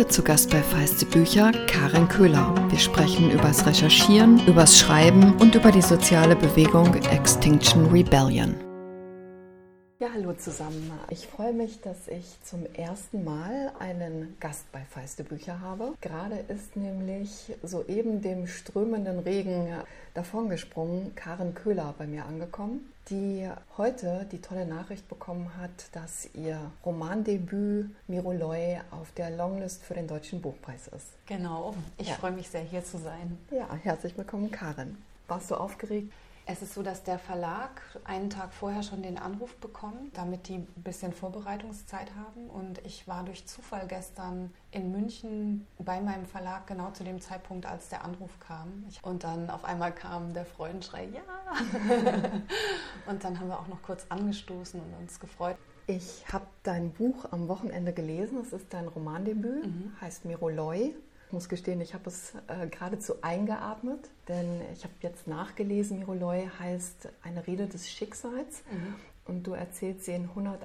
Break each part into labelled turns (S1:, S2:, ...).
S1: Heute zu Gast bei Feiste Bücher Karin Köhler. Wir sprechen übers Recherchieren, übers Schreiben und über die soziale Bewegung Extinction Rebellion. Ja, hallo zusammen. Ich freue mich, dass ich zum ersten Mal einen Gast bei Feiste Bücher habe. Gerade ist nämlich soeben dem strömenden Regen davongesprungen Karin Köhler bei mir angekommen, die heute die tolle Nachricht bekommen hat, dass ihr Romandebüt Miroloi auf der Longlist für den Deutschen Buchpreis ist.
S2: Genau, ich freue mich sehr, hier zu sein.
S1: Ja, herzlich willkommen, Karin. Warst du aufgeregt?
S2: Es ist so, dass der Verlag einen Tag vorher schon den Anruf bekommt, damit die ein bisschen Vorbereitungszeit haben. Und ich war durch Zufall gestern in München bei meinem Verlag genau zu dem Zeitpunkt, als der Anruf kam. Und dann auf einmal kam der Freudenschrei, ja! Und dann haben wir auch noch kurz angestoßen und uns gefreut.
S1: Ich habe dein Buch am Wochenende gelesen. Es ist dein Romandebüt, heißt Miroloi. Ich muss gestehen, ich habe es geradezu eingeatmet, denn ich habe jetzt nachgelesen, Miroloi heißt eine Rede des Schicksals und du erzählst sie in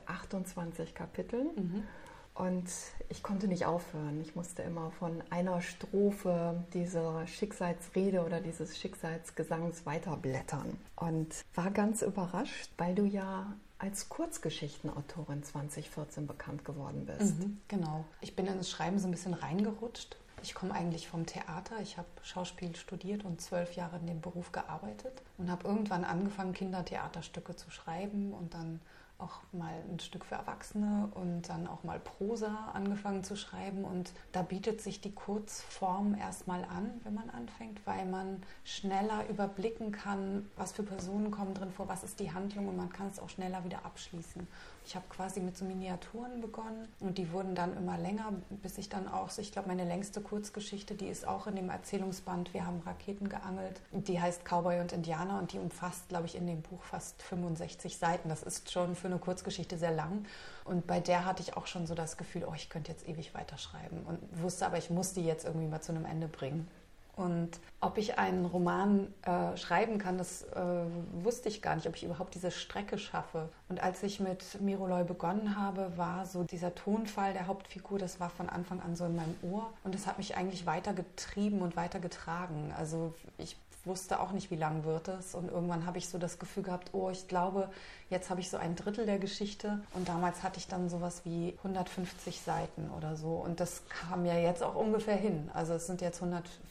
S1: 128 Kapiteln und ich konnte nicht aufhören. Ich musste immer von einer Strophe dieser Schicksalsrede oder dieses Schicksalsgesangs weiterblättern und war ganz überrascht, weil du ja als Kurzgeschichtenautorin 2014 bekannt geworden bist.
S2: Genau. Ich bin in das Schreiben so ein bisschen reingerutscht. Ich komme eigentlich vom Theater. Ich habe Schauspiel studiert und 12 Jahre in dem Beruf gearbeitet und habe irgendwann angefangen, Kindertheaterstücke zu schreiben und dann auch mal ein Stück für Erwachsene und dann auch mal Prosa angefangen zu schreiben. Und da bietet sich die Kurzform erstmal an, wenn man anfängt, weil man schneller überblicken kann, was für Personen kommen drin vor, was ist die Handlung und man kann es auch schneller wieder abschließen. Ich habe quasi mit so Miniaturen begonnen und die wurden dann immer länger, bis ich dann auch, ich glaube, meine längste Kurzgeschichte, die ist auch in dem Erzählungsband Wir haben Raketen geangelt. Die heißt Cowboy und Indianer und die umfasst, glaube ich, in dem Buch fast 65 Seiten. Das ist schon für eine Kurzgeschichte sehr lang. Und bei der hatte ich auch schon so das Gefühl, ich könnte jetzt ewig weiterschreiben und wusste aber, ich muss die jetzt irgendwie mal zu einem Ende bringen. Und ob ich einen Roman schreiben kann, das wusste ich gar nicht, ob ich überhaupt diese Strecke schaffe. Und als ich mit Miroloi begonnen habe, war so dieser Tonfall der Hauptfigur, das war von Anfang an so in meinem Ohr. Und das hat mich eigentlich weitergetrieben und weitergetragen. Also ich wusste auch nicht, wie lang wird es. Und irgendwann habe ich so das Gefühl gehabt, ich glaube, jetzt habe ich so ein Drittel der Geschichte. Und damals hatte ich dann sowas wie 150 Seiten oder so. Und das kam ja jetzt auch ungefähr hin. Also es sind jetzt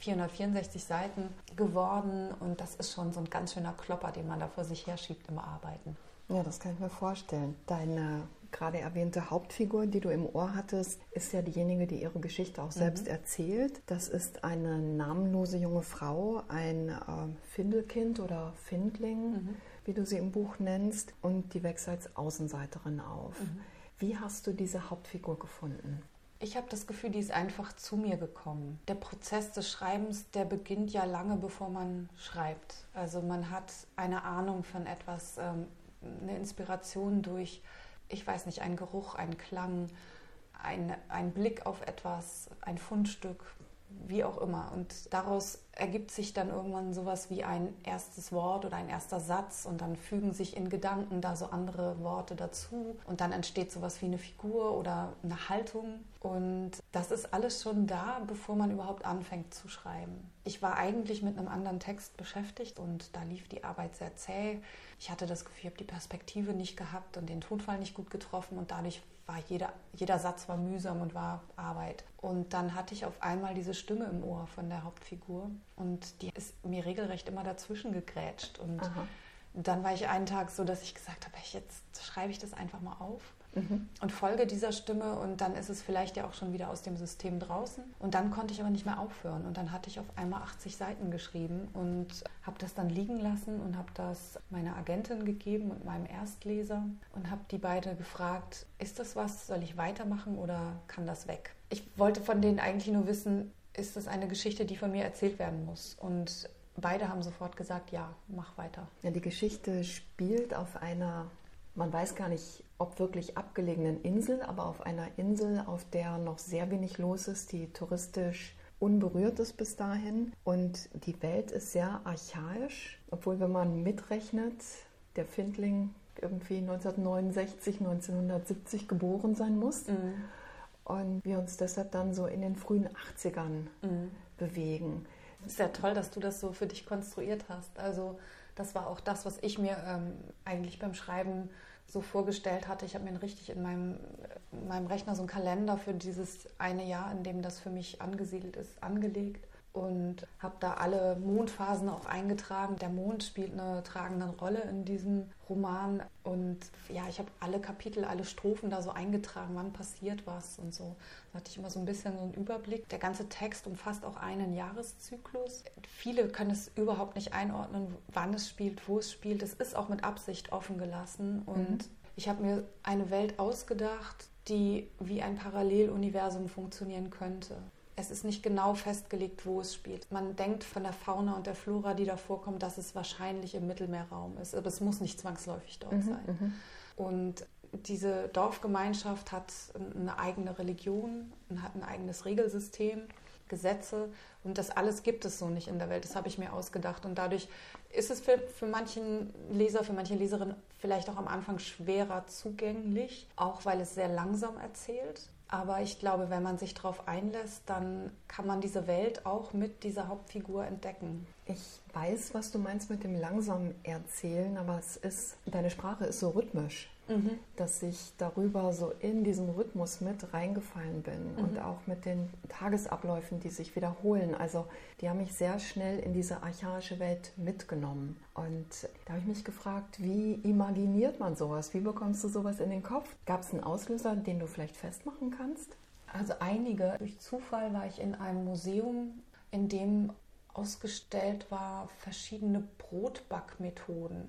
S2: 464 Seiten geworden. Und das ist schon so ein ganz schöner Klopper, den man da vor sich herschiebt im Arbeiten.
S1: Ja, das kann ich mir vorstellen. Deine gerade erwähnte Hauptfigur, die du im Ohr hattest, ist ja diejenige, die ihre Geschichte auch selbst erzählt. Das ist eine namenlose junge Frau, ein Findelkind oder Findling, wie du sie im Buch nennst, und die wächst als Außenseiterin auf. Wie hast du diese Hauptfigur gefunden?
S2: Ich habe das Gefühl, die ist einfach zu mir gekommen. Der Prozess des Schreibens, der beginnt ja lange, bevor man schreibt. Also man hat eine Ahnung von etwas, eine Inspiration durch, ich weiß nicht, ein Geruch, ein Klang, ein Blick auf etwas, ein Fundstück, wie auch immer. Und daraus ergibt sich dann irgendwann sowas wie ein erstes Wort oder ein erster Satz und dann fügen sich in Gedanken da so andere Worte dazu und dann entsteht sowas wie eine Figur oder eine Haltung. Und das ist alles schon da, bevor man überhaupt anfängt zu schreiben. Ich war eigentlich mit einem anderen Text beschäftigt und da lief die Arbeit sehr zäh. Ich hatte das Gefühl, ich habe die Perspektive nicht gehabt und den Tonfall nicht gut getroffen und dadurch war jeder Satz war mühsam und war Arbeit. Und dann hatte ich auf einmal diese Stimme im Ohr von der Hauptfigur und die ist mir regelrecht immer dazwischen gegrätscht. Und dann war ich einen Tag so, dass ich gesagt habe, jetzt schreibe ich das einfach mal auf. Und folge dieser Stimme und dann ist es vielleicht ja auch schon wieder aus dem System draußen. Und dann konnte ich aber nicht mehr aufhören. Und dann hatte ich auf einmal 80 Seiten geschrieben und habe das dann liegen lassen und habe das meiner Agentin gegeben und meinem Erstleser und habe die beide gefragt, ist das was, soll ich weitermachen oder kann das weg? Ich wollte von denen eigentlich nur wissen, ist das eine Geschichte, die von mir erzählt werden muss? Und beide haben sofort gesagt, ja, mach weiter.
S1: Ja, die Geschichte spielt auf einer, man weiß gar nicht, ob wirklich abgelegenen Insel, aber auf einer Insel, auf der noch sehr wenig los ist, die touristisch unberührt ist bis dahin. Und die Welt ist sehr archaisch, obwohl, wenn man mitrechnet, der Findling irgendwie 1969, 1970 geboren sein muss. und wir uns deshalb dann so in den frühen 80ern bewegen.
S2: Es ist ja toll, dass du das so für dich konstruiert hast. Also das war auch das, was ich mir eigentlich beim Schreiben so vorgestellt hatte. Ich habe mir richtig in meinem Rechner so einen Kalender für dieses eine Jahr, in dem das für mich angesiedelt ist, angelegt und habe da alle Mondphasen auch eingetragen. Der Mond spielt eine tragende Rolle in diesem Roman und ja, ich habe alle Kapitel, alle Strophen da so eingetragen, wann passiert was und so. Da hatte ich immer so ein bisschen so einen Überblick. Der ganze Text umfasst auch einen Jahreszyklus. Viele können es überhaupt nicht einordnen, wann es spielt, wo es spielt. Es ist auch mit Absicht offen gelassen und ich habe mir eine Welt ausgedacht, die wie ein Paralleluniversum funktionieren könnte. Es ist nicht genau festgelegt, wo es spielt. Man denkt von der Fauna und der Flora, die da vorkommt, dass es wahrscheinlich im Mittelmeerraum ist. Aber es muss nicht zwangsläufig dort sein. Und diese Dorfgemeinschaft hat eine eigene Religion und hat ein eigenes Regelsystem, Gesetze. Und das alles gibt es so nicht in der Welt. Das habe ich mir ausgedacht. Und dadurch ist es für manchen Leser, für manche Leserin vielleicht auch am Anfang schwerer zugänglich, auch weil es sehr langsam erzählt. Aber ich glaube, wenn man sich darauf einlässt, dann kann man diese Welt auch mit dieser Hauptfigur entdecken.
S1: Ich weiß, was du meinst mit dem langsamen Erzählen, aber deine Sprache ist so rhythmisch, dass ich darüber so in diesen Rhythmus mit reingefallen bin und auch mit den Tagesabläufen, die sich wiederholen. Also die haben mich sehr schnell in diese archaische Welt mitgenommen. Und da habe ich mich gefragt, wie imaginiert man sowas? Wie bekommst du sowas in den Kopf? Gab es einen Auslöser, den du vielleicht festmachen kannst?
S2: Also einige. Durch Zufall war ich in einem Museum, in dem ausgestellt war verschiedene Brotbackmethoden.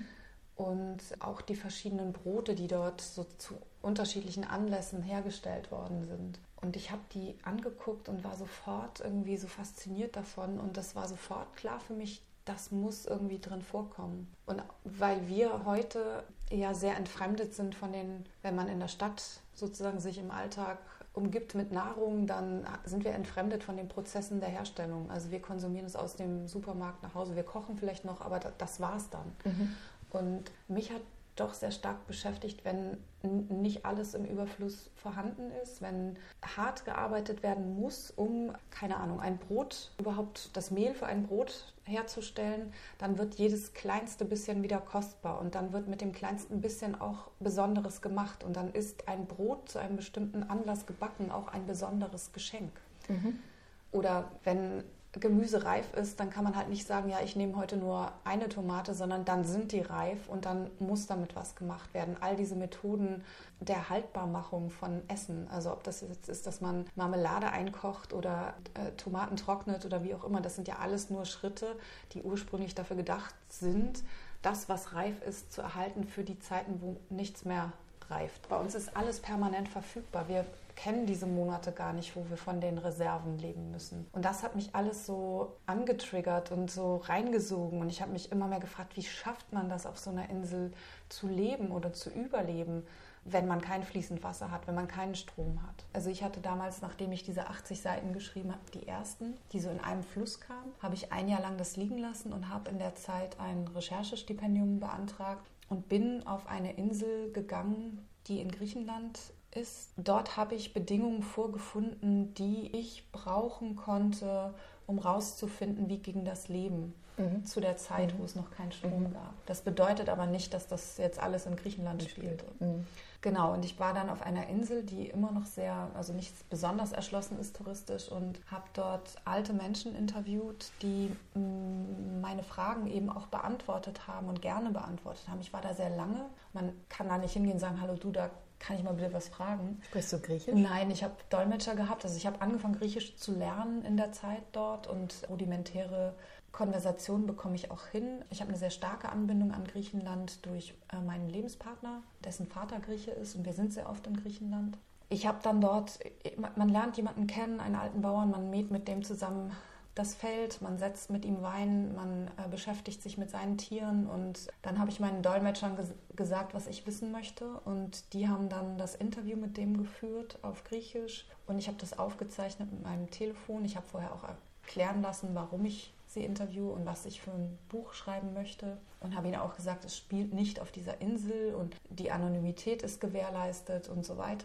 S2: Und auch die verschiedenen Brote, die dort so zu unterschiedlichen Anlässen hergestellt worden sind. Und ich habe die angeguckt und war sofort irgendwie so fasziniert davon. Und das war sofort klar für mich, das muss irgendwie drin vorkommen. Und weil wir heute ja sehr entfremdet sind von wenn man in der Stadt sozusagen sich im Alltag umgibt mit Nahrung, dann sind wir entfremdet von den Prozessen der Herstellung. Also wir konsumieren es aus dem Supermarkt nach Hause. Wir kochen vielleicht noch, aber das war's dann. Und mich hat doch sehr stark beschäftigt, wenn nicht alles im Überfluss vorhanden ist, wenn hart gearbeitet werden muss, um, keine Ahnung, ein Brot, überhaupt das Mehl für ein Brot herzustellen, dann wird jedes kleinste bisschen wieder kostbar und dann wird mit dem kleinsten bisschen auch Besonderes gemacht und dann ist ein Brot zu einem bestimmten Anlass gebacken auch ein besonderes Geschenk. Oder wenn Gemüse reif ist, dann kann man halt nicht sagen, ja, ich nehme heute nur eine Tomate, sondern dann sind die reif und dann muss damit was gemacht werden. All diese Methoden der Haltbarmachung von Essen, also ob das jetzt ist, dass man Marmelade einkocht oder Tomaten trocknet oder wie auch immer, das sind ja alles nur Schritte, die ursprünglich dafür gedacht sind, das, was reif ist, zu erhalten für die Zeiten, wo nichts mehr reift. Bei uns ist alles permanent verfügbar. Wir kennen diese Monate gar nicht, wo wir von den Reserven leben müssen. Und das hat mich alles so angetriggert und so reingesogen. Und ich habe mich immer mehr gefragt, wie schafft man das, auf so einer Insel zu leben oder zu überleben, wenn man kein fließend Wasser hat, wenn man keinen Strom hat. Also ich hatte damals, nachdem ich diese 80 Seiten geschrieben habe, die ersten, die so in einem Fluss kamen, habe ich ein Jahr lang das liegen lassen und habe in der Zeit ein Recherchestipendium beantragt und bin auf eine Insel gegangen, die in Griechenland ist. Dort habe ich Bedingungen vorgefunden, die ich brauchen konnte, um rauszufinden, wie ging das Leben zu der Zeit, wo es noch keinen Strom gab. Das bedeutet aber nicht, dass das jetzt alles in Griechenland spielt. Genau, und ich war dann auf einer Insel, die immer noch also nicht besonders erschlossen ist touristisch und habe dort alte Menschen interviewt, die meine Fragen eben auch beantwortet haben und gerne beantwortet haben. Ich war da sehr lange. Man kann da nicht hingehen und sagen, hallo du, da kann ich mal bitte was fragen.
S1: Sprichst du Griechisch?
S2: Nein, ich habe Dolmetscher gehabt. Also ich habe angefangen, Griechisch zu lernen in der Zeit dort und rudimentäre Konversationen bekomme ich auch hin. Ich habe eine sehr starke Anbindung an Griechenland durch meinen Lebenspartner, dessen Vater Grieche ist und wir sind sehr oft in Griechenland. Ich habe dann dort, man lernt jemanden kennen, einen alten Bauern, man mäht mit dem zusammen das Feld, man setzt mit ihm Wein, man beschäftigt sich mit seinen Tieren und dann habe ich meinen Dolmetschern gesagt, was ich wissen möchte und die haben dann das Interview mit dem geführt auf Griechisch und ich habe das aufgezeichnet mit meinem Telefon. Ich habe vorher auch erklären lassen, warum ich sie interviewe und was ich für ein Buch schreiben möchte und habe ihnen auch gesagt, es spielt nicht auf dieser Insel und die Anonymität ist gewährleistet und so weiter.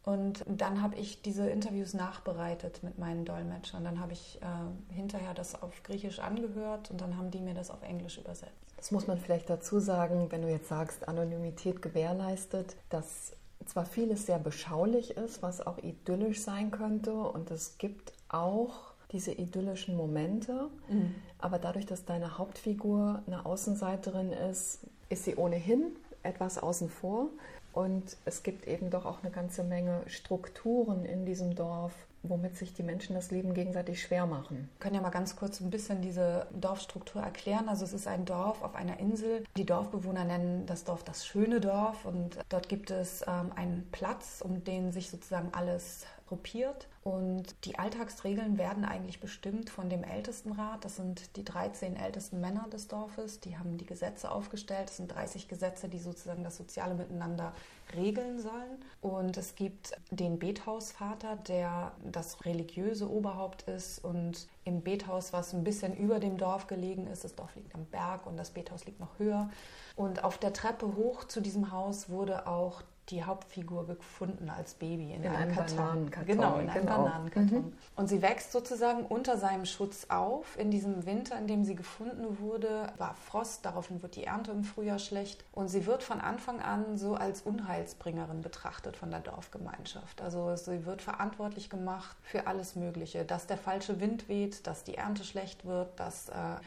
S2: Und dann habe ich diese Interviews nachbereitet mit meinen Dolmetschern. Dann habe ich hinterher das auf Griechisch angehört und dann haben die mir das auf Englisch übersetzt.
S1: Das muss man vielleicht dazu sagen, wenn du jetzt sagst, Anonymität gewährleistet, dass zwar vieles sehr beschaulich ist, was auch idyllisch sein könnte und es gibt auch diese idyllischen Momente, aber dadurch, dass deine Hauptfigur eine Außenseiterin ist sie ohnehin etwas außen vor. Und es gibt eben doch auch eine ganze Menge Strukturen in diesem Dorf, womit sich die Menschen das Leben gegenseitig schwer machen.
S2: Wir können ja mal ganz kurz ein bisschen diese Dorfstruktur erklären. Also es ist ein Dorf auf einer Insel. Die Dorfbewohner nennen das Dorf das schöne Dorf und dort gibt es einen Platz, um den sich sozusagen alles gruppiert. Und die Alltagsregeln werden eigentlich bestimmt von dem Ältestenrat. Das sind die 13 ältesten Männer des Dorfes. Die haben die Gesetze aufgestellt. Das sind 30 Gesetze, die sozusagen das soziale Miteinander regeln sollen. Und es gibt den Bethausvater, der das religiöse Oberhaupt ist. Und im Bethaus, was ein bisschen über dem Dorf gelegen ist, das Dorf liegt am Berg und das Bethaus liegt noch höher. Und auf der Treppe hoch zu diesem Haus wurde auch die Hauptfigur gefunden als Baby in einem
S1: Bananenkarton.
S2: Genau, in einem Bananenkarton. Und sie wächst sozusagen unter seinem Schutz auf. In diesem Winter, in dem sie gefunden wurde, war Frost, daraufhin wird die Ernte im Frühjahr schlecht. Und sie wird von Anfang an so als Unheilsbringerin betrachtet von der Dorfgemeinschaft. Also sie wird verantwortlich gemacht für alles Mögliche. Dass der falsche Wind weht, dass die Ernte schlecht wird, dass,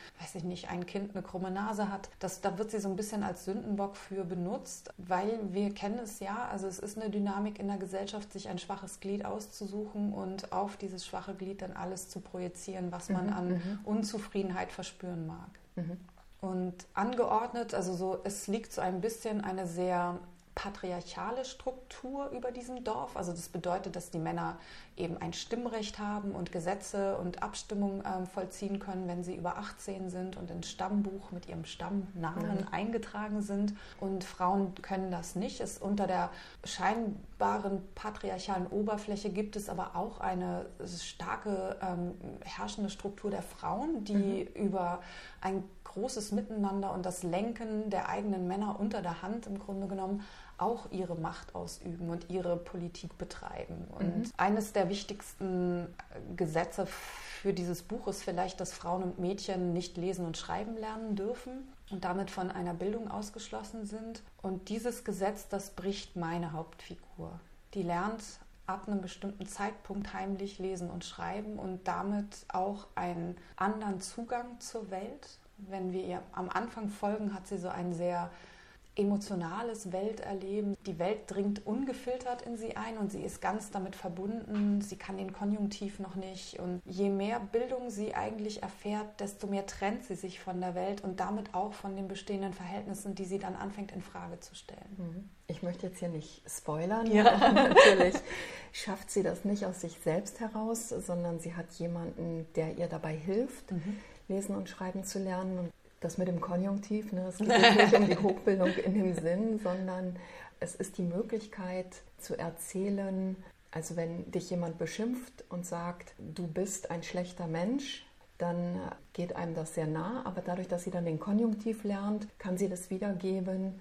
S2: ein Kind eine krumme Nase hat. Da wird sie so ein bisschen als Sündenbock für benutzt, weil wir kennen es ja, also es ist eine Dynamik in der Gesellschaft, sich ein schwaches Glied auszusuchen und auf dieses schwache Glied dann alles zu projizieren, was man an Unzufriedenheit verspüren mag. Und angeordnet, also so, es liegt so ein bisschen eine sehr patriarchale Struktur über diesem Dorf. Also das bedeutet, dass die Männer eben ein Stimmrecht haben und Gesetze und Abstimmungen vollziehen können, wenn sie über 18 sind und ins Stammbuch mit ihrem Stammnamen eingetragen sind. Und Frauen können das nicht. Unter der scheinbaren patriarchalen Oberfläche gibt es aber auch eine starke herrschende Struktur der Frauen, die über ein großes Miteinander und das Lenken der eigenen Männer unter der Hand im Grunde genommen auch ihre Macht ausüben und ihre Politik betreiben. Und eines der wichtigsten Gesetze für dieses Buch ist vielleicht, dass Frauen und Mädchen nicht lesen und schreiben lernen dürfen und damit von einer Bildung ausgeschlossen sind. Und dieses Gesetz, das bricht meine Hauptfigur. Die lernt ab einem bestimmten Zeitpunkt heimlich lesen und schreiben und damit auch einen anderen Zugang zur Welt. Wenn wir ihr am Anfang folgen, hat sie so ein sehr emotionales Welterleben. Die Welt dringt ungefiltert in sie ein und sie ist ganz damit verbunden. Sie kann den Konjunktiv noch nicht. Und je mehr Bildung sie eigentlich erfährt, desto mehr trennt sie sich von der Welt und damit auch von den bestehenden Verhältnissen, die sie dann anfängt in Frage zu stellen.
S1: Ich möchte jetzt hier nicht spoilern. Ja. Natürlich schafft sie das nicht aus sich selbst heraus, sondern sie hat jemanden, der ihr dabei hilft, lesen und schreiben zu lernen. Und das mit dem Konjunktiv, es geht jetzt nicht um die Hochbildung in dem Sinn, sondern es ist die Möglichkeit zu erzählen, also wenn dich jemand beschimpft und sagt, du bist ein schlechter Mensch, dann geht einem das sehr nah, aber dadurch, dass sie dann den Konjunktiv lernt, kann sie das wiedergeben.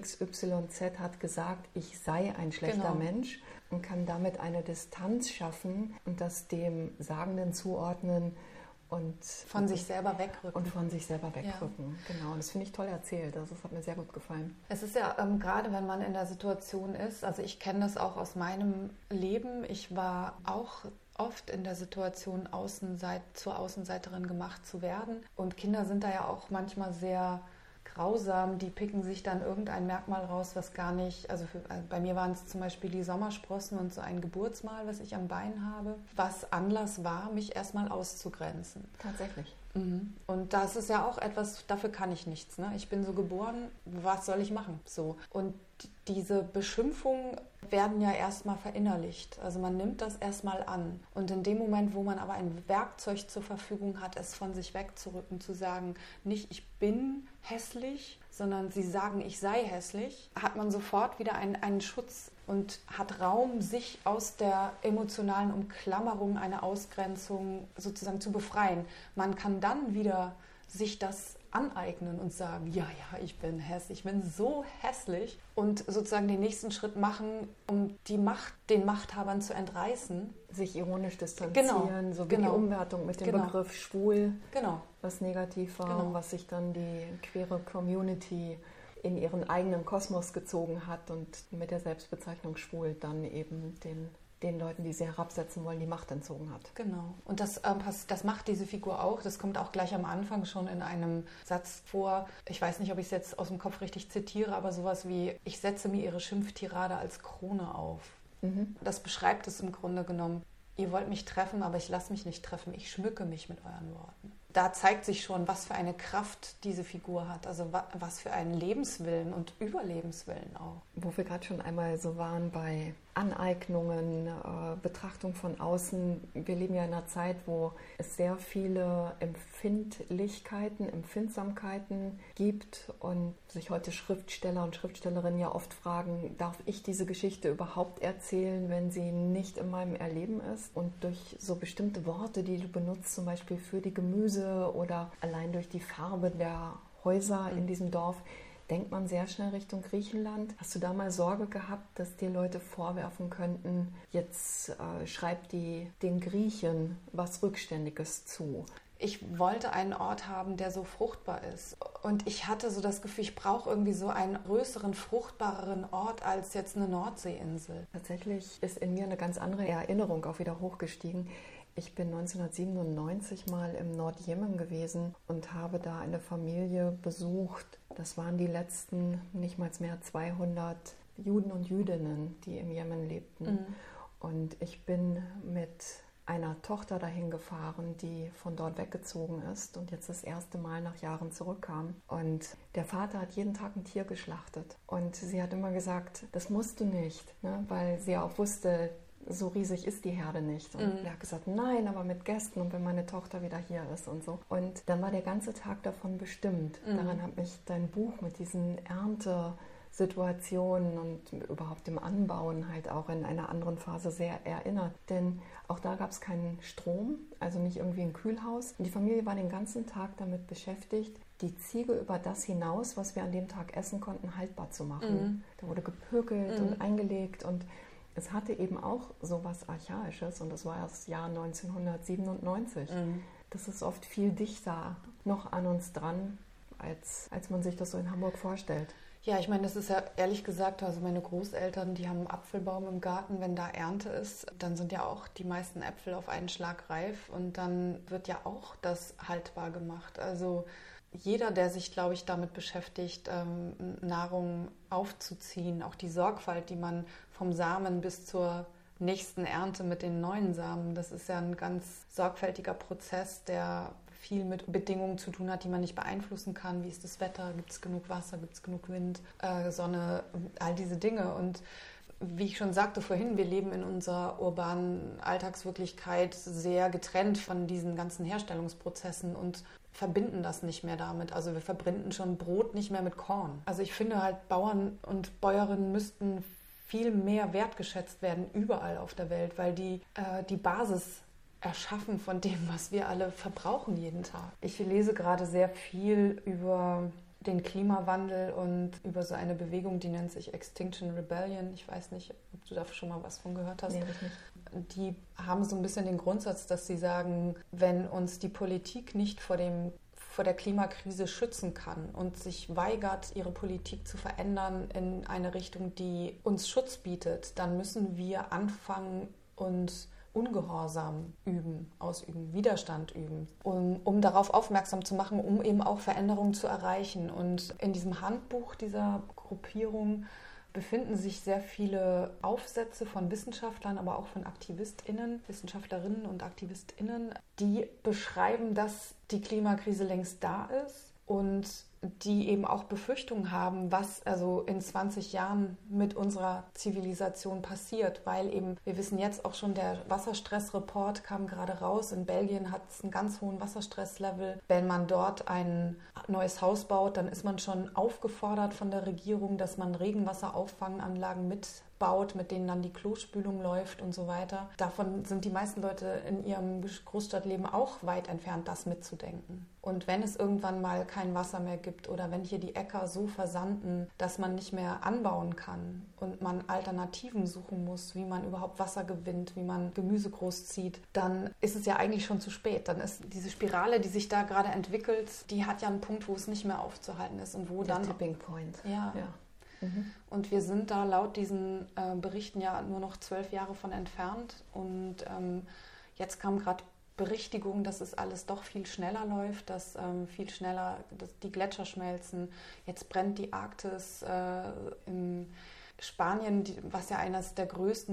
S1: XYZ hat gesagt, ich sei ein schlechter Mensch und kann damit eine Distanz schaffen und das dem Sagenden zuordnen, und
S2: von sich selber wegrücken.
S1: Ja. Genau, und das finde ich toll erzählt. Das hat mir sehr gut gefallen.
S2: Es ist ja gerade, wenn man in der Situation ist, also ich kenne das auch aus meinem Leben. Ich war auch oft in der Situation, zur Außenseiterin gemacht zu werden. Und Kinder sind da ja auch manchmal sehr grausam, die picken sich dann irgendein Merkmal raus, was gar nicht, also bei mir waren es zum Beispiel die Sommersprossen und so ein Geburtsmal, was ich am Bein habe, was Anlass war, mich erstmal auszugrenzen.
S1: Tatsächlich.
S2: Und das ist ja auch etwas, dafür kann ich nichts. Ne? Ich bin so geboren, was soll ich machen? So. Und diese Beschimpfungen werden ja erstmal verinnerlicht. Also man nimmt das erstmal an. Und in dem Moment, wo man aber ein Werkzeug zur Verfügung hat, es von sich wegzurücken, zu sagen, nicht ich bin hässlich, sondern sie sagen, ich sei hässlich, hat man sofort wieder einen Schutz und hat Raum, sich aus der emotionalen Umklammerung einer Ausgrenzung sozusagen zu befreien. Man kann dann wieder sich das aneignen und sagen, ja, ich bin hässlich, ich bin so hässlich und sozusagen den nächsten Schritt machen, um den Machthabern zu entreißen.
S1: Sich ironisch distanzieren, so wie die Umwertung mit dem Begriff schwul, was negativ war und was sich dann die queere Community in ihren eigenen Kosmos gezogen hat und mit der Selbstbezeichnung schwul dann eben den Leuten, die sie herabsetzen wollen, die Macht entzogen hat.
S2: Genau. Und das macht diese Figur auch. Das kommt auch gleich am Anfang schon in einem Satz vor. Ich weiß nicht, ob ich es jetzt aus dem Kopf richtig zitiere, aber sowas wie, ich setze mir ihre Schimpftirade als Krone auf. Das beschreibt es im Grunde genommen. Ihr wollt mich treffen, aber ich lasse mich nicht treffen. Ich schmücke mich mit euren Worten. Da zeigt sich schon, was für eine Kraft diese Figur hat. Also was für einen Lebenswillen und Überlebenswillen auch.
S1: Wo wir gerade schon einmal so waren bei Aneignungen, Betrachtung von außen. Wir leben ja in einer Zeit, wo es sehr viele Empfindsamkeiten gibt und sich heute Schriftsteller und Schriftstellerinnen ja oft fragen, darf ich diese Geschichte überhaupt erzählen, wenn sie nicht in meinem Erleben ist? Und durch so bestimmte Worte, die du benutzt, zum Beispiel für die Gemüse oder allein durch die Farbe der Häuser in diesem Dorf, denkt man sehr schnell Richtung Griechenland. Hast du da mal Sorge gehabt, dass dir Leute vorwerfen könnten, jetzt schreibt den Griechen was Rückständiges zu?
S2: Ich wollte einen Ort haben, der so fruchtbar ist. Und ich hatte so das Gefühl, ich brauche irgendwie so einen größeren, fruchtbareren Ort als jetzt eine Nordseeinsel.
S1: Tatsächlich ist in mir eine ganz andere Erinnerung auch wieder hochgestiegen. Ich bin 1997 mal im Nordjemen gewesen und habe da eine Familie besucht. Das waren die letzten, nicht mal mehr 200 Juden und Jüdinnen, die im Jemen lebten. Und ich bin mit einer Tochter dahin gefahren, die von dort weggezogen ist und jetzt das erste Mal nach Jahren zurückkam. Und der Vater hat jeden Tag ein Tier geschlachtet. Und sie hat immer gesagt, das musst du nicht, ne? Weil sie auch wusste, so riesig ist die Herde nicht. Und er hat gesagt, nein, aber mit Gästen und wenn meine Tochter wieder hier ist und so. Und dann war der ganze Tag davon bestimmt. Daran hat mich dein Buch mit diesen Erntesituationen und überhaupt dem Anbauen halt auch in einer anderen Phase sehr erinnert. Denn auch da gab es keinen Strom, also nicht irgendwie ein Kühlhaus. Und die Familie war den ganzen Tag damit beschäftigt, die Ziege über das hinaus, was wir an dem Tag essen konnten, haltbar zu machen. Da wurde gepökelt und eingelegt und es hatte eben auch so was Archaisches und das war das Jahr 1997. Das ist oft viel dichter noch an uns dran, als man sich das so in Hamburg vorstellt.
S2: Ja, ich meine, das ist ja ehrlich gesagt, also meine Großeltern, die haben einen Apfelbaum im Garten, wenn da Ernte ist, dann sind ja auch die meisten Äpfel auf einen Schlag reif und dann wird ja auch das haltbar gemacht. Also jeder, der sich, glaube ich, damit beschäftigt, Nahrung aufzuziehen, auch die Sorgfalt, die man vom Samen bis zur nächsten Ernte mit den neuen Samen, das ist ja ein ganz sorgfältiger Prozess, der viel mit Bedingungen zu tun hat, die man nicht beeinflussen kann. Wie ist das Wetter? Gibt es genug Wasser? Gibt es genug Wind? Sonne? All diese Dinge. Und wie ich schon sagte vorhin, wir leben in unserer urbanen Alltagswirklichkeit sehr getrennt von diesen ganzen Herstellungsprozessen und verbinden das nicht mehr damit. Also wir verbinden schon Brot nicht mehr mit Korn. Also ich finde halt, Bauern und Bäuerinnen müssten viel mehr wertgeschätzt werden überall auf der Welt, weil die Basis erschaffen von dem, was wir alle verbrauchen jeden Tag. Ich lese gerade sehr viel über den Klimawandel und über so eine Bewegung, die nennt sich Extinction Rebellion. Ich weiß nicht, ob du da schon mal was von gehört hast.
S1: Nee, ich nicht.
S2: Die haben so ein bisschen den Grundsatz, dass sie sagen, wenn uns die Politik nicht vor der Klimakrise schützen kann und sich weigert, ihre Politik zu verändern in eine Richtung, die uns Schutz bietet, dann müssen wir anfangen und Ungehorsam ausüben, Widerstand üben, um darauf aufmerksam zu machen, um eben auch Veränderungen zu erreichen. Und in diesem Handbuch dieser Gruppierung befinden sich sehr viele Aufsätze von Wissenschaftlern, aber auch von Wissenschaftlerinnen und AktivistInnen, die beschreiben, dass die Klimakrise längst da ist und die eben auch Befürchtungen haben, was also in 20 Jahren mit unserer Zivilisation passiert, weil eben, wir wissen jetzt auch schon, der Wasserstressreport kam gerade raus, in Belgien hat es einen ganz hohen Wasserstresslevel. Wenn man dort ein neues Haus baut, dann ist man schon aufgefordert von der Regierung, dass man Regenwasserauffangsanlagen mit baut, mit denen dann die Klospülung läuft und so weiter. Davon sind die meisten Leute in ihrem Großstadtleben auch weit entfernt, das mitzudenken. Und wenn es irgendwann mal kein Wasser mehr gibt oder wenn hier die Äcker so versanden, dass man nicht mehr anbauen kann und man Alternativen suchen muss, wie man überhaupt Wasser gewinnt, wie man Gemüse großzieht, dann ist es ja eigentlich schon zu spät. Dann ist diese Spirale, die sich da gerade entwickelt, die hat ja einen Punkt, wo es nicht mehr aufzuhalten ist und wo
S1: der
S2: dann...
S1: Tipping Point.
S2: Ja. Und wir sind da laut diesen Berichten ja nur noch 12 Jahre von entfernt. Und jetzt kam gerade Berichtigung, dass es alles doch viel schneller läuft, dass viel schneller dass die Gletscher schmelzen. Jetzt brennt die Arktis in Spanien, was ja eines der größten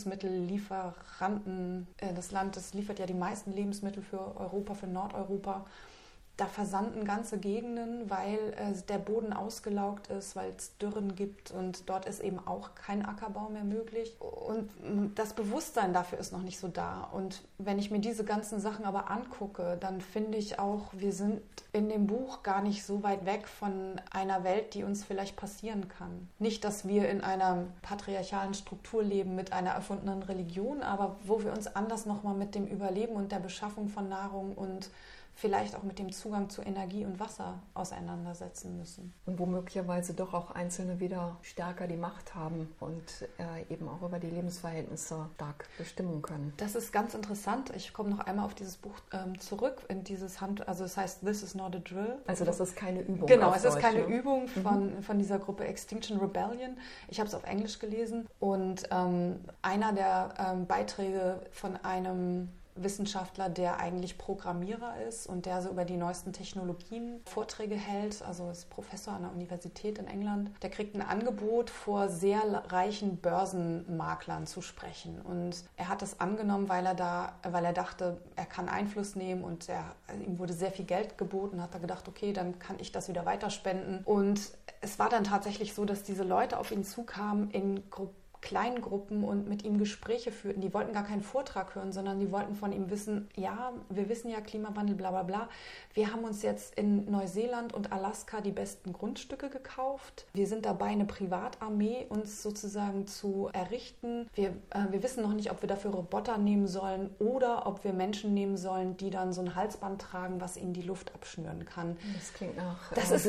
S2: Lebensmittellieferanten des Landes, liefert ja die meisten Lebensmittel für Europa, für Nordeuropa. Da versanden ganze Gegenden, weil der Boden ausgelaugt ist, weil es Dürren gibt und dort ist eben auch kein Ackerbau mehr möglich. Und das Bewusstsein dafür ist noch nicht so da. Und wenn ich mir diese ganzen Sachen aber angucke, dann finde ich auch, wir sind in dem Buch gar nicht so weit weg von einer Welt, die uns vielleicht passieren kann. Nicht, dass wir in einer patriarchalen Struktur leben mit einer erfundenen Religion, aber wo wir uns anders nochmal mit dem Überleben und der Beschaffung von Nahrung und vielleicht auch mit dem Zugang zu Energie und Wasser auseinandersetzen müssen.
S1: Und wo möglicherweise doch auch Einzelne wieder stärker die Macht haben und eben auch über die Lebensverhältnisse stark bestimmen können.
S2: Das ist ganz interessant. Ich komme noch einmal auf dieses Buch zurück, in dieses also es heißt This is not a drill.
S1: Also das ist keine Übung.
S2: Genau, es ist keine Übung von dieser Gruppe Extinction Rebellion. Ich habe es auf Englisch gelesen und einer der Beiträge von einem Wissenschaftler, der eigentlich Programmierer ist und der so über die neuesten Technologien Vorträge hält, also ist Professor an der Universität in England. Der kriegt ein Angebot, vor sehr reichen Börsenmaklern zu sprechen. Und er hat das angenommen, weil er dachte, er kann Einfluss nehmen und ihm wurde sehr viel Geld geboten, hat er gedacht, okay, dann kann ich das wieder weiterspenden. Und es war dann tatsächlich so, dass diese Leute auf ihn zukamen in kleinen Gruppen und mit ihm Gespräche führten. Die wollten gar keinen Vortrag hören, sondern die wollten von ihm wissen, ja, wir wissen ja Klimawandel, bla bla bla. Wir haben uns jetzt in Neuseeland und Alaska die besten Grundstücke gekauft. Wir sind dabei, eine Privatarmee uns sozusagen zu errichten. Wir wissen noch nicht, ob wir dafür Roboter nehmen sollen oder ob wir Menschen nehmen sollen, die dann so ein Halsband tragen, was ihnen die Luft abschnüren kann.
S1: Das klingt nach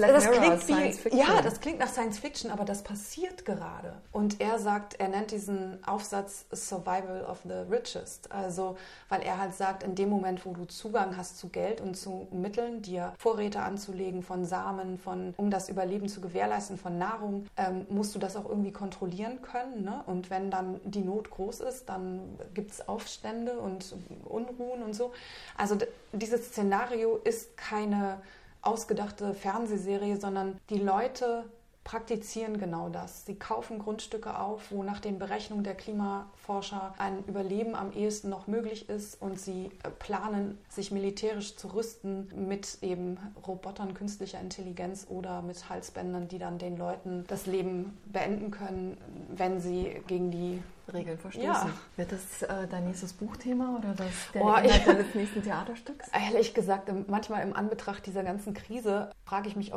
S2: Science Fiction. Ja, das klingt nach Science Fiction, aber das passiert gerade. Und er sagt, er nennt diesen Aufsatz Survival of the Richest. Also, weil er halt sagt, in dem Moment, wo du Zugang hast zu Geld und zu Mitteln, dir Vorräte anzulegen von Samen, um das Überleben zu gewährleisten, von Nahrung, musst du das auch irgendwie kontrollieren können. Ne? Und wenn dann die Not groß ist, dann gibt es Aufstände und Unruhen und so. Also dieses Szenario ist keine ausgedachte Fernsehserie, sondern die Leute praktizieren genau das. Sie kaufen Grundstücke auf, wo nach den Berechnungen der Klimaforscher ein Überleben am ehesten noch möglich ist und sie planen, sich militärisch zu rüsten mit eben Robotern künstlicher Intelligenz oder mit Halsbändern, die dann den Leuten das Leben beenden können, wenn sie gegen die
S1: Regeln verstoßen.
S2: Ja.
S1: Wird das dein nächstes Buchthema oder der Inhalt deines nächsten Theaterstücks?
S2: Ehrlich gesagt, manchmal im Anbetracht dieser ganzen Krise frage ich mich,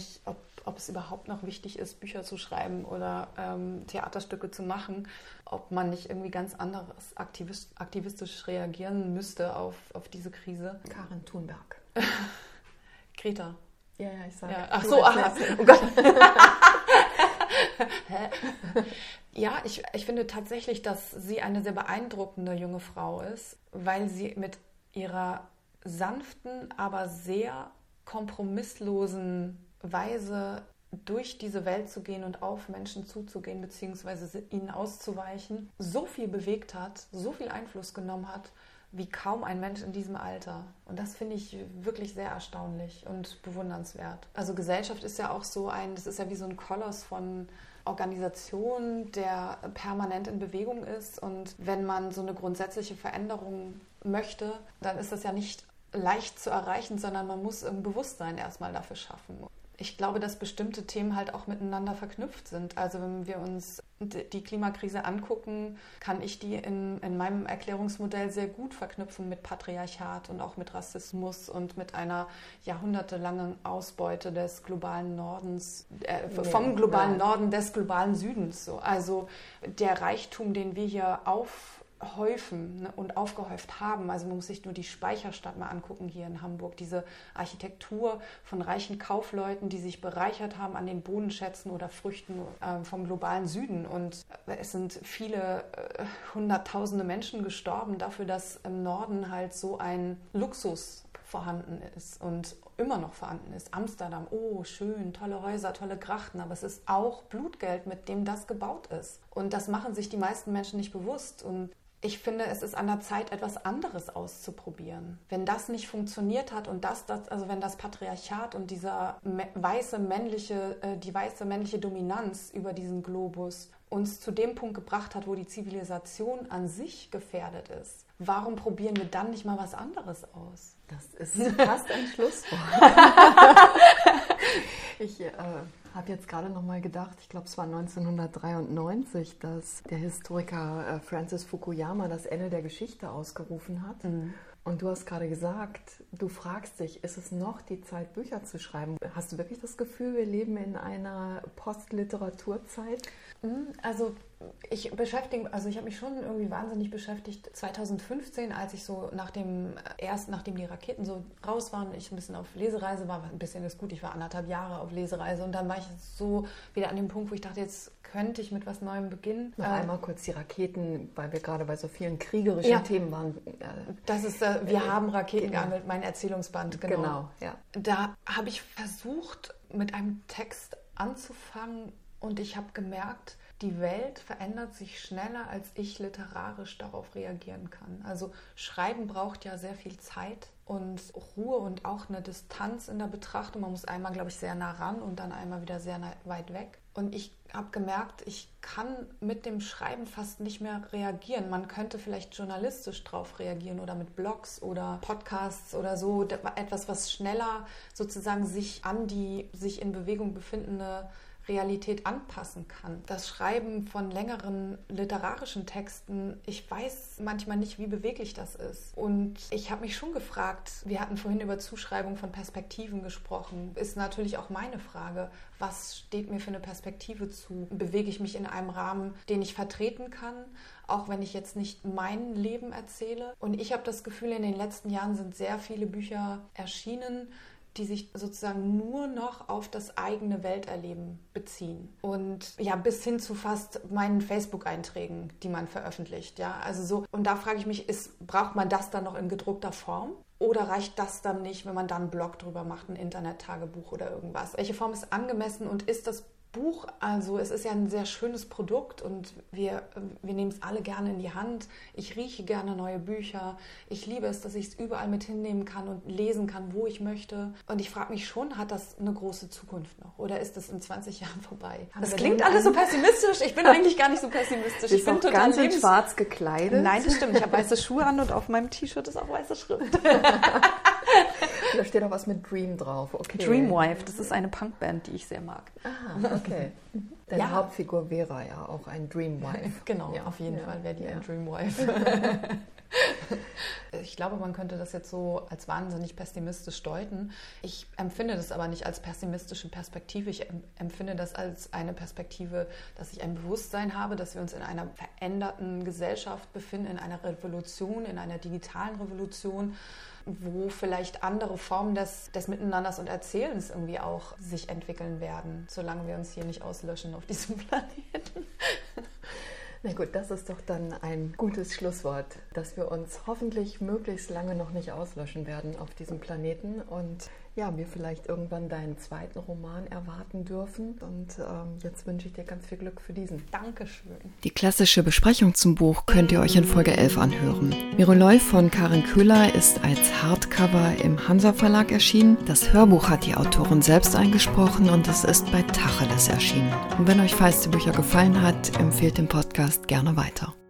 S2: ob es überhaupt noch wichtig ist, Bücher zu schreiben oder Theaterstücke zu machen, ob man nicht irgendwie ganz anders aktivistisch reagieren müsste auf diese Krise.
S1: Karin Thunberg.
S2: Greta.
S1: Ja, ich sage.
S2: Ja. Ach so, oh Gott. Ja, ich finde tatsächlich, dass sie eine sehr beeindruckende junge Frau ist, weil sie mit ihrer sanften, aber sehr kompromisslosen Weise durch diese Welt zu gehen und auf Menschen zuzugehen, beziehungsweise ihnen auszuweichen, so viel bewegt hat, so viel Einfluss genommen hat, wie kaum ein Mensch in diesem Alter. Und das finde ich wirklich sehr erstaunlich und bewundernswert. Also Gesellschaft ist ja auch das ist ja wie so ein Koloss von Organisation, der permanent in Bewegung ist. Und wenn man so eine grundsätzliche Veränderung möchte, dann ist das ja nicht leicht zu erreichen, sondern man muss ein Bewusstsein erstmal dafür schaffen. Ich glaube, dass bestimmte Themen halt auch miteinander verknüpft sind. Also wenn wir uns die Klimakrise angucken, kann ich die in meinem Erklärungsmodell sehr gut verknüpfen mit Patriarchat und auch mit Rassismus und mit einer jahrhundertelangen Ausbeute des globalen Nordens, vom globalen Norden des globalen Südens. So. Also der Reichtum, den wir hier aufhäufen und aufgehäuft haben. Also man muss sich nur die Speicherstadt mal angucken hier in Hamburg. Diese Architektur von reichen Kaufleuten, die sich bereichert haben an den Bodenschätzen oder Früchten vom globalen Süden. Und es sind viele hunderttausende Menschen gestorben dafür, dass im Norden halt so ein Luxus vorhanden ist und immer noch vorhanden ist. Amsterdam, oh schön, tolle Häuser, tolle Grachten, aber es ist auch Blutgeld, mit dem das gebaut ist. Und das machen sich die meisten Menschen nicht bewusst. Und ich finde, es ist an der Zeit, etwas anderes auszuprobieren. Wenn das nicht funktioniert hat und also wenn das Patriarchat und dieser die weiße männliche Dominanz über diesen Globus uns zu dem Punkt gebracht hat, wo die Zivilisation an sich gefährdet ist, warum probieren wir dann nicht mal was anderes aus?
S1: Das ist fast ein Schlusswort. Ich habe jetzt gerade noch mal gedacht, ich glaube, es war 1993, dass der Historiker Francis Fukuyama das Ende der Geschichte ausgerufen hat. Mhm. Und du hast gerade gesagt, du fragst dich, ist es noch die Zeit, Bücher zu schreiben? Hast du wirklich das Gefühl, wir leben in einer Postliteraturzeit?
S2: Also ich habe mich schon irgendwie wahnsinnig beschäftigt. 2015, als ich so nachdem die Raketen so raus waren, ich ein bisschen auf Lesereise war, ein bisschen ist gut, ich war 1,5 Jahre auf Lesereise und dann war ich so wieder an dem Punkt, wo ich dachte, jetzt könnte ich mit was Neuem beginnen.
S1: Noch einmal kurz die Raketen, weil wir gerade bei so vielen kriegerischen Themen waren.
S2: Das ist, wir haben Raketen gehandelt, mein Erzählungsband, genau.
S1: Genau, ja.
S2: Da habe ich versucht, mit einem Text anzufangen und ich habe gemerkt, die Welt verändert sich schneller, als ich literarisch darauf reagieren kann. Also Schreiben braucht ja sehr viel Zeit und Ruhe und auch eine Distanz in der Betrachtung. Man muss einmal, glaube ich, sehr nah ran und dann einmal wieder sehr weit weg. Und ich habe gemerkt, ich kann mit dem Schreiben fast nicht mehr reagieren. Man könnte vielleicht journalistisch drauf reagieren oder mit Blogs oder Podcasts oder so. Etwas, was schneller sozusagen sich an die sich in Bewegung befindende Realität anpassen kann. Das Schreiben von längeren literarischen Texten, ich weiß manchmal nicht, wie beweglich das ist. Und ich habe mich schon gefragt, wir hatten vorhin über Zuschreibung von Perspektiven gesprochen, ist natürlich auch meine Frage, was steht mir für eine Perspektive zu? Bewege ich mich in einem Rahmen, den ich vertreten kann, auch wenn ich jetzt nicht mein Leben erzähle? Und ich habe das Gefühl, in den letzten Jahren sind sehr viele Bücher erschienen, die sich sozusagen nur noch auf das eigene Welterleben beziehen. Und ja, bis hin zu fast meinen Facebook-Einträgen, die man veröffentlicht. Ja, also so. Und da frage ich mich, braucht man das dann noch in gedruckter Form? Oder reicht das dann nicht, wenn man dann einen Blog drüber macht, ein Internet-Tagebuch oder irgendwas? Welche Form ist angemessen und ist das Buch, also es ist ja ein sehr schönes Produkt und wir nehmen es alle gerne in die Hand. Ich rieche gerne neue Bücher. Ich liebe es, dass ich es überall mit hinnehmen kann und lesen kann, wo ich möchte. Und ich frage mich schon, hat das eine große Zukunft noch? Oder ist das in 20 Jahren vorbei? Das klingt alles so pessimistisch. Ich bin eigentlich gar nicht so pessimistisch.
S1: Ich bin total ganz in schwarz gekleidet.
S2: Nein, das stimmt. Ich habe weiße Schuhe an und auf meinem T-Shirt ist auch weiße Schrift.
S1: Da steht auch was mit Dream drauf. Okay.
S2: Dreamwife, das ist eine Punkband, die ich sehr mag.
S1: Ah, okay. Deine Hauptfigur wäre ja auch ein Dreamwife.
S2: Genau,
S1: ja.
S2: Auf jeden Fall wäre die ein Dreamwife. Ich glaube, man könnte das jetzt so als wahnsinnig pessimistisch deuten. Ich empfinde das aber nicht als pessimistische Perspektive. Ich empfinde das als eine Perspektive, dass ich ein Bewusstsein habe, dass wir uns in einer veränderten Gesellschaft befinden, in einer Revolution, in einer digitalen Revolution, wo vielleicht andere Formen des Miteinanders und Erzählens irgendwie auch sich entwickeln werden, solange wir uns hier nicht auslöschen auf diesem Planeten.
S1: Na gut, das ist doch dann ein gutes Schlusswort, dass wir uns hoffentlich möglichst lange noch nicht auslöschen werden auf diesem Planeten und ja, wir vielleicht irgendwann deinen zweiten Roman erwarten dürfen. Und jetzt wünsche ich dir ganz viel Glück für diesen.
S2: Dankeschön.
S3: Die klassische Besprechung zum Buch könnt ihr euch in Folge 11 anhören. Miroloi von Karin Köhler ist als Hardcover im Hansa Verlag erschienen. Das Hörbuch hat die Autorin selbst eingesprochen und es ist bei Tacheles erschienen. Und wenn euch Feiste Bücher gefallen hat, empfehlt den Podcast gerne weiter.